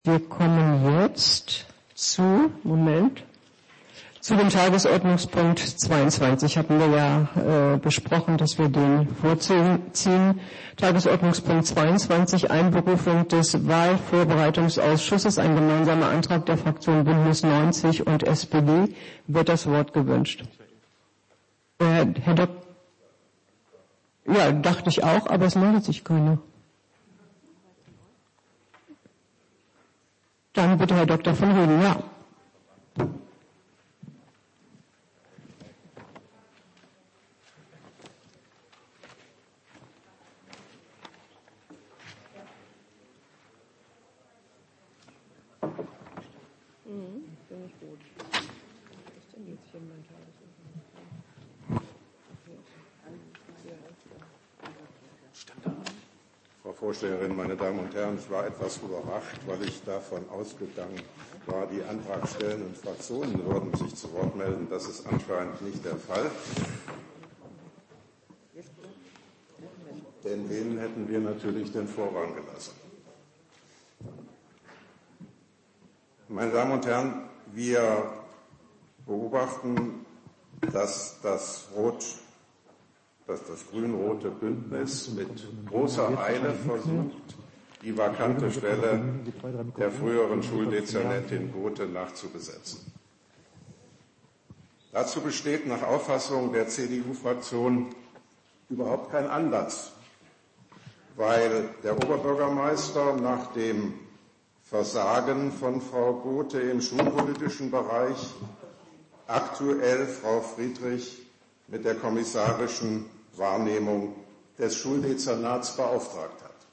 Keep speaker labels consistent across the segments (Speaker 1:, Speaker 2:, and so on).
Speaker 1: Wir kommen jetzt zu dem Tagesordnungspunkt 22. Hatten wir ja besprochen, dass wir den vorziehen. Tagesordnungspunkt 22, Einberufung des Wahlvorbereitungsausschusses, ein gemeinsamer Antrag der Fraktion Bündnis 90 und SPD. Wird das Wort gewünscht? Herr Dr. Ja, dachte ich auch, aber es meldet sich keiner. Dann bitte Herr Dr. von Rügen, ja.
Speaker 2: Finde ich gut. Was ist denn jetzt hier mein
Speaker 3: Frau Vorsteherin, meine Damen und Herren, ich war etwas überrascht, weil ich davon ausgegangen war, die antragstellenden Fraktionen würden sich zu Wort melden. Das ist anscheinend nicht der Fall. Denn denen hätten wir natürlich den Vorrang gelassen. Meine Damen und Herren, wir beobachten, dass das grün-rote Bündnis mit großer Eile versucht, die vakante Stelle der früheren Schuldezernentin Gothe nachzubesetzen. Dazu besteht nach Auffassung der CDU-Fraktion überhaupt kein Anlass, weil der Oberbürgermeister nach dem Versagen von Frau Gothe im schulpolitischen Bereich aktuell Frau Friedrich mit der kommissarischen Wahrnehmung des Schuldezernats beauftragt hat.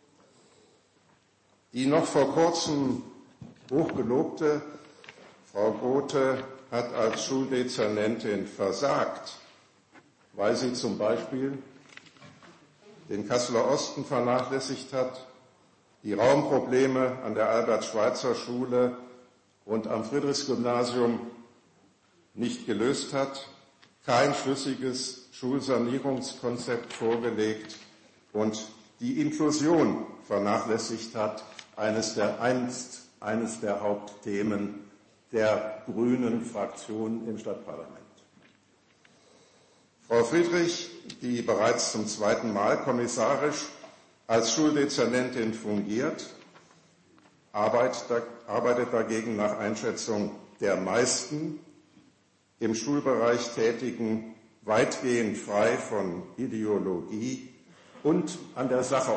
Speaker 3: Die noch vor kurzem hochgelobte Frau Gothe hat als Schuldezernentin versagt, weil sie zum Beispiel den Kasseler Osten vernachlässigt hat, die Raumprobleme an der Albert-Schweitzer-Schule und am Friedrichsgymnasium nicht gelöst hat, kein schlüssiges Schulsanierungskonzept vorgelegt und die Inklusion vernachlässigt hat, eines der Hauptthemen der grünen Fraktion im Stadtparlament. Frau Friedrich, die bereits zum zweiten Mal kommissarisch als Schuldezernentin fungiert, arbeitet dagegen nach Einschätzung der meisten im Schulbereich Tätigen weitgehend frei von Ideologie und an der Sache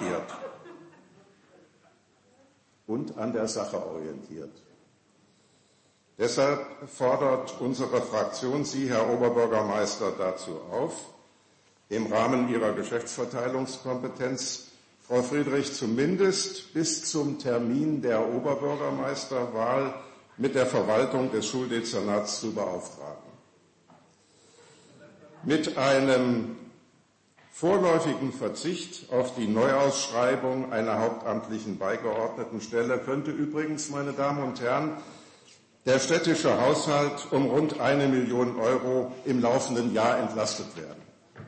Speaker 3: orientiert. Deshalb fordert unsere Fraktion Sie, Herr Oberbürgermeister, dazu auf, im Rahmen Ihrer Geschäftsverteilungskompetenz Frau Friedrich zumindest bis zum Termin der Oberbürgermeisterwahl mit der Verwaltung des Schuldezernats zu beauftragen. Mit einem vorläufigen Verzicht auf die Neuausschreibung einer hauptamtlichen beigeordneten Stelle könnte übrigens, meine Damen und Herren, der städtische Haushalt um rund 1 Million Euro im laufenden Jahr entlastet werden.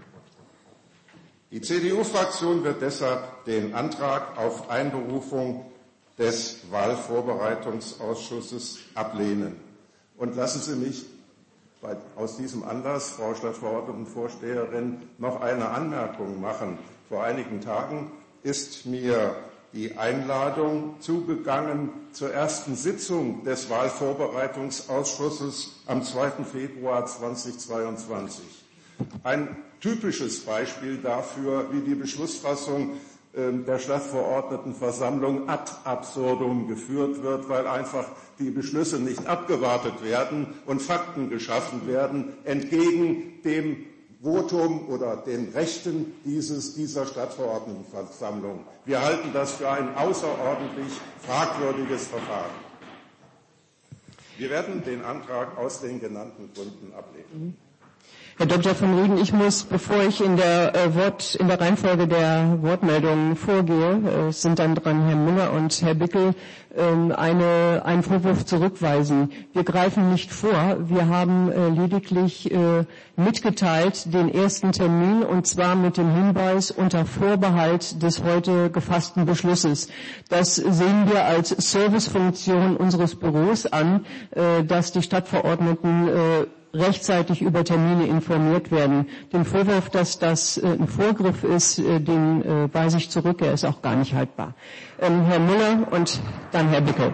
Speaker 3: Die CDU-Fraktion wird deshalb den Antrag auf Einberufung des Wahlvorbereitungsausschusses ablehnen. Und lassen Sie mich aus diesem Anlass, Frau Stadtverordnetenvorsteherin, noch eine Anmerkung machen. Vor einigen Tagen ist mir die Einladung zugegangen zur ersten Sitzung des Wahlvorbereitungsausschusses am 2. Februar 2022. Ein typisches Beispiel dafür, wie die Beschlussfassung der Stadtverordnetenversammlung ad absurdum geführt wird, weil einfach die Beschlüsse nicht abgewartet werden und Fakten geschaffen werden, entgegen dem Votum oder den Rechten dieser Stadtverordnetenversammlung. Wir halten das für ein außerordentlich fragwürdiges Verfahren. Wir werden den Antrag aus den genannten Gründen ablehnen.
Speaker 1: Herr Dr. von Rügen, ich muss, bevor ich in der Reihenfolge der Wortmeldungen vorgehe, es sind dann dran Herr Müller und Herr Bickel, einen Vorwurf zurückweisen. Wir greifen nicht vor, wir haben lediglich mitgeteilt den ersten Termin, und zwar mit dem Hinweis unter Vorbehalt des heute gefassten Beschlusses. Das sehen wir als Servicefunktion unseres Büros an, dass die Stadtverordneten rechtzeitig über Termine informiert werden. Den Vorwurf, dass das ein Vorgriff ist, den weise ich zurück. Er ist auch gar nicht haltbar. Herr Müller und dann Herr Bickel.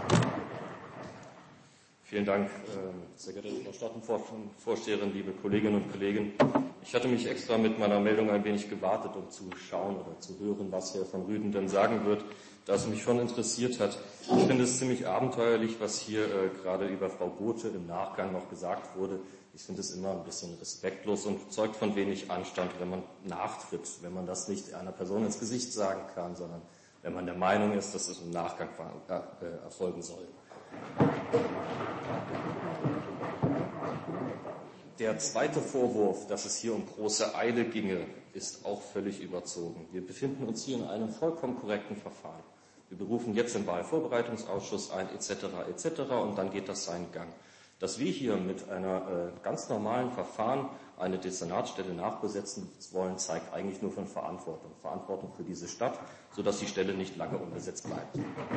Speaker 4: Vielen Dank, sehr geehrte Frau Stadtvorsteherin, liebe Kolleginnen und Kollegen. Ich hatte mich extra mit meiner Meldung ein wenig gewartet, um zu schauen oder zu hören, was Herr von Rüden denn sagen wird, da es mich schon interessiert hat. Ich finde es ziemlich abenteuerlich, was hier gerade über Frau Gothe im Nachgang noch gesagt wurde. Ich finde es immer ein bisschen respektlos und zeugt von wenig Anstand, wenn man nachtritt, wenn man das nicht einer Person ins Gesicht sagen kann, sondern wenn man der Meinung ist, dass es im Nachgang erfolgen soll. Der zweite Vorwurf, dass es hier um große Eile ginge, ist auch völlig überzogen. Wir befinden uns hier in einem vollkommen korrekten Verfahren. Wir berufen jetzt den Wahlvorbereitungsausschuss ein, etc., und dann geht das seinen Gang. Dass wir hier mit einer ganz normalen Verfahren eine Dezernatsstelle nachbesetzen wollen, zeigt eigentlich nur von Verantwortung. Verantwortung für diese Stadt, sodass die Stelle nicht lange unbesetzt bleibt.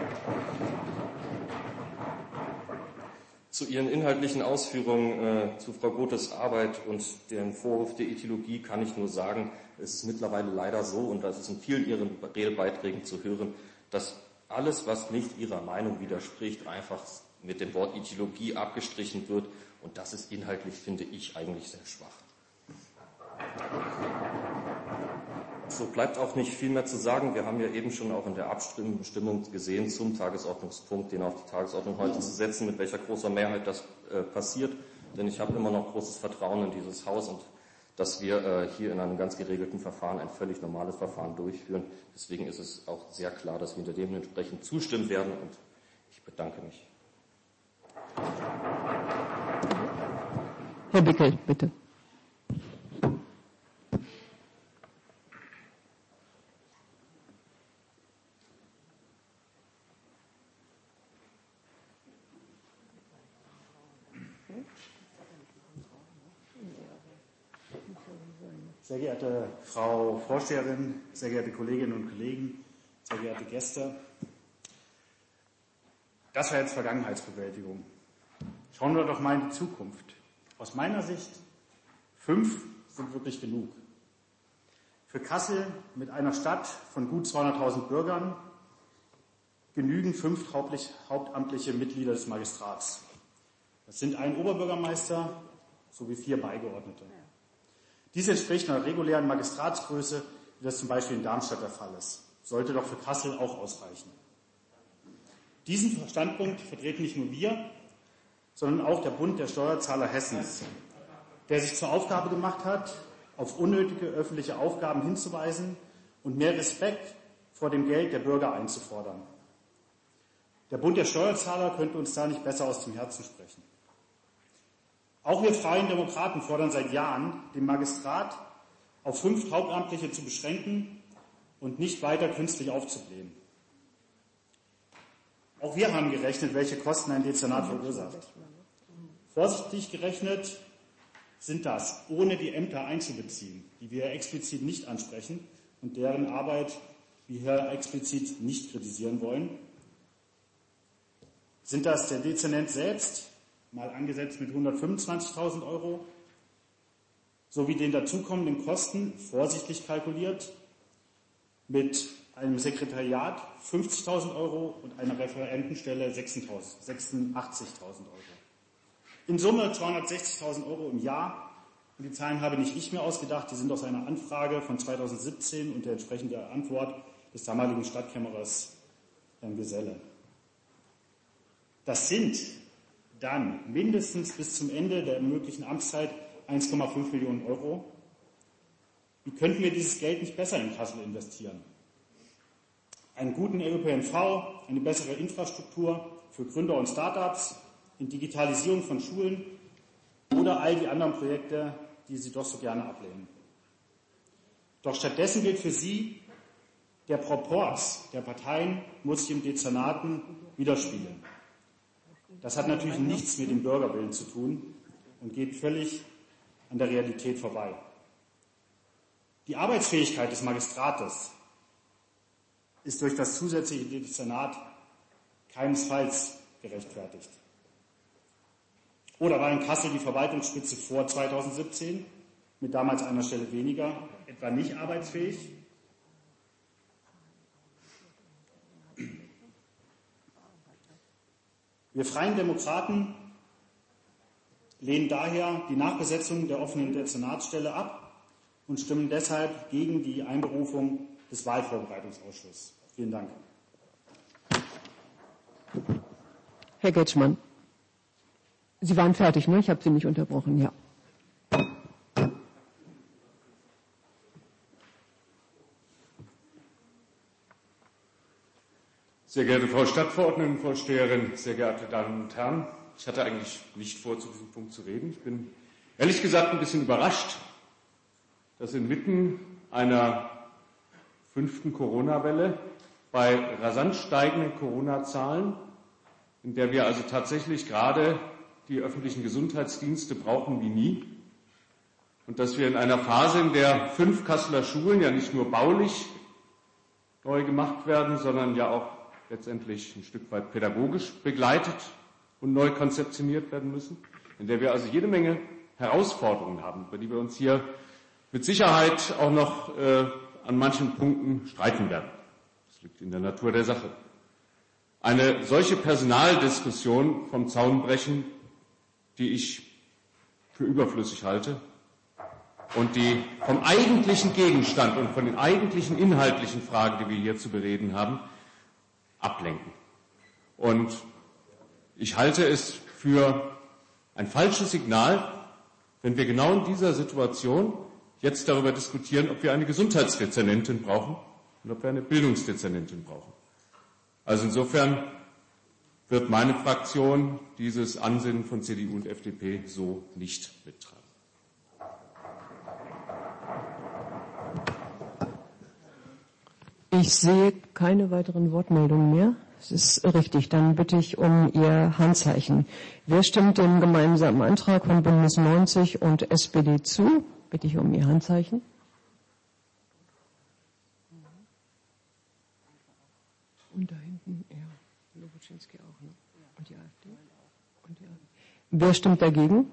Speaker 4: Zu Ihren inhaltlichen Ausführungen zu Frau Gothes Arbeit und dem Vorwurf der Ideologie kann ich nur sagen, es ist mittlerweile leider so, und das ist in vielen Ihren Redebeiträgen zu hören, dass alles, was nicht Ihrer Meinung widerspricht, einfach mit dem Wort Ideologie abgestrichen wird. Und das ist inhaltlich, finde ich, eigentlich sehr schwach. So bleibt auch nicht viel mehr zu sagen. Wir haben ja eben schon auch in der Abstimmung gesehen zum Tagesordnungspunkt, den auf die Tagesordnung heute zu setzen, mit welcher großer Mehrheit das passiert. Denn ich habe immer noch großes Vertrauen in dieses Haus und dass wir hier in einem ganz geregelten Verfahren ein völlig normales Verfahren durchführen. Deswegen ist es auch sehr klar, dass wir dementsprechend zustimmen werden, und ich bedanke mich.
Speaker 1: Herr Bickel, bitte.
Speaker 5: Sehr geehrte Frau Vorsteherin, sehr geehrte Kolleginnen und Kollegen, sehr geehrte Gäste. Das war jetzt Vergangenheitsbewältigung. Schauen wir doch mal in die Zukunft. Aus meiner Sicht 5 sind wirklich genug. Für Kassel mit einer Stadt von gut 200.000 Bürgern genügen 5 hauptamtliche Mitglieder des Magistrats. Das sind ein Oberbürgermeister sowie 4 Beigeordnete. Dies entspricht einer regulären Magistratsgröße, wie das zum Beispiel in Darmstadt der Fall ist. Sollte doch für Kassel auch ausreichen. Diesen Standpunkt vertreten nicht nur wir, sondern auch der Bund der Steuerzahler Hessens, der sich zur Aufgabe gemacht hat, auf unnötige öffentliche Aufgaben hinzuweisen und mehr Respekt vor dem Geld der Bürger einzufordern. Der Bund der Steuerzahler könnte uns da nicht besser aus dem Herzen sprechen. Auch wir Freien Demokraten fordern seit Jahren, den Magistrat auf 5 Hauptamtliche zu beschränken und nicht weiter künstlich aufzublähen. Auch wir haben gerechnet, welche Kosten ein Dezernat verursacht. Vorsichtig gerechnet sind das, ohne die Ämter einzubeziehen, die wir explizit nicht ansprechen und deren Arbeit wir hier explizit nicht kritisieren wollen. Sind das der Dezernent selbst, mal angesetzt mit 125.000 €, sowie den dazukommenden Kosten, vorsichtig kalkuliert, mit einem Sekretariat 50.000 € und einer Referentenstelle 86.000 €. In Summe 260.000 € im Jahr. Und die Zahlen habe nicht ich mir ausgedacht, die sind aus einer Anfrage von 2017 und der entsprechenden Antwort des damaligen Stadtkämmerers Herrn Geselle. Das sind dann mindestens bis zum Ende der möglichen Amtszeit 1,5 Millionen €. Wie könnten wir dieses Geld nicht besser in Kassel investieren? Einen guten ÖPNV, eine bessere Infrastruktur für Gründer und Start-ups, in Digitalisierung von Schulen oder all die anderen Projekte, die Sie doch so gerne ablehnen. Doch stattdessen gilt für Sie, der Proporz der Parteien muss sich im Dezernaten widerspiegeln. Das hat natürlich nichts mit dem Bürgerwillen zu tun und geht völlig an der Realität vorbei. Die Arbeitsfähigkeit des Magistrates ist durch das zusätzliche Dezernat keinesfalls gerechtfertigt. Oder war in Kassel die Verwaltungsspitze vor 2017 mit damals einer Stelle weniger etwa nicht arbeitsfähig? Wir Freien Demokraten lehnen daher die Nachbesetzung der offenen Dezernatsstelle ab und stimmen deshalb gegen die Einberufung des Wahlvorbereitungsausschusses. Vielen Dank.
Speaker 1: Herr Getschmann, Sie waren fertig, ne? Ich habe Sie nicht unterbrochen, ja.
Speaker 6: Sehr geehrte Frau Stadtverordnetenvorsteherin, sehr geehrte Damen und Herren, ich hatte eigentlich nicht vor, zu diesem Punkt zu reden. Ich bin ehrlich gesagt ein bisschen überrascht, dass inmitten einer 5. Corona-Welle bei rasant steigenden Corona-Zahlen, in der wir also tatsächlich gerade die öffentlichen Gesundheitsdienste brauchen wie nie, und dass wir in einer Phase, in der 5 Kasseler Schulen ja nicht nur baulich neu gemacht werden, sondern ja auch letztendlich ein Stück weit pädagogisch begleitet und neu konzeptioniert werden müssen, in der wir also jede Menge Herausforderungen haben, über die wir uns hier mit Sicherheit auch noch an manchen Punkten streiten werden. Das liegt in der Natur der Sache. Eine solche Personaldiskussion vom Zaun brechen, die ich für überflüssig halte und die vom eigentlichen Gegenstand und von den eigentlichen inhaltlichen Fragen, die wir hier zu bereden haben, ablenken. Und ich halte es für ein falsches Signal, wenn wir genau in dieser Situation jetzt darüber diskutieren, ob wir eine Gesundheitsdezernentin brauchen und ob wir eine Bildungsdezernentin brauchen. Also insofern wird meine Fraktion dieses Ansinnen von CDU und FDP so nicht mittragen.
Speaker 1: Ich sehe keine weiteren Wortmeldungen mehr. Das ist richtig. Dann bitte ich um Ihr Handzeichen. Wer stimmt dem gemeinsamen Antrag von Bündnis 90 und SPD zu? Bitte ich um Ihr Handzeichen. Und da hinten, ja, Loboczynski auch, ne? Und die AfD? Und die AfD. Wer stimmt dagegen?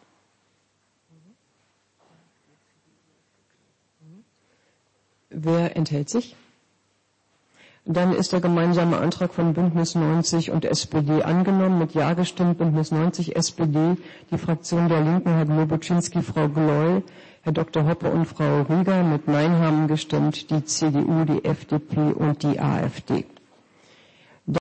Speaker 1: Wer enthält sich? Dann ist der gemeinsame Antrag von Bündnis 90 und SPD angenommen. Mit Ja gestimmt Bündnis 90, SPD, die Fraktion der Linken, Herr Loboczynski, Frau Gloll, Herr Dr. Hoppe und Frau Rieger. Mit Nein haben gestimmt die CDU, die FDP und die AfD.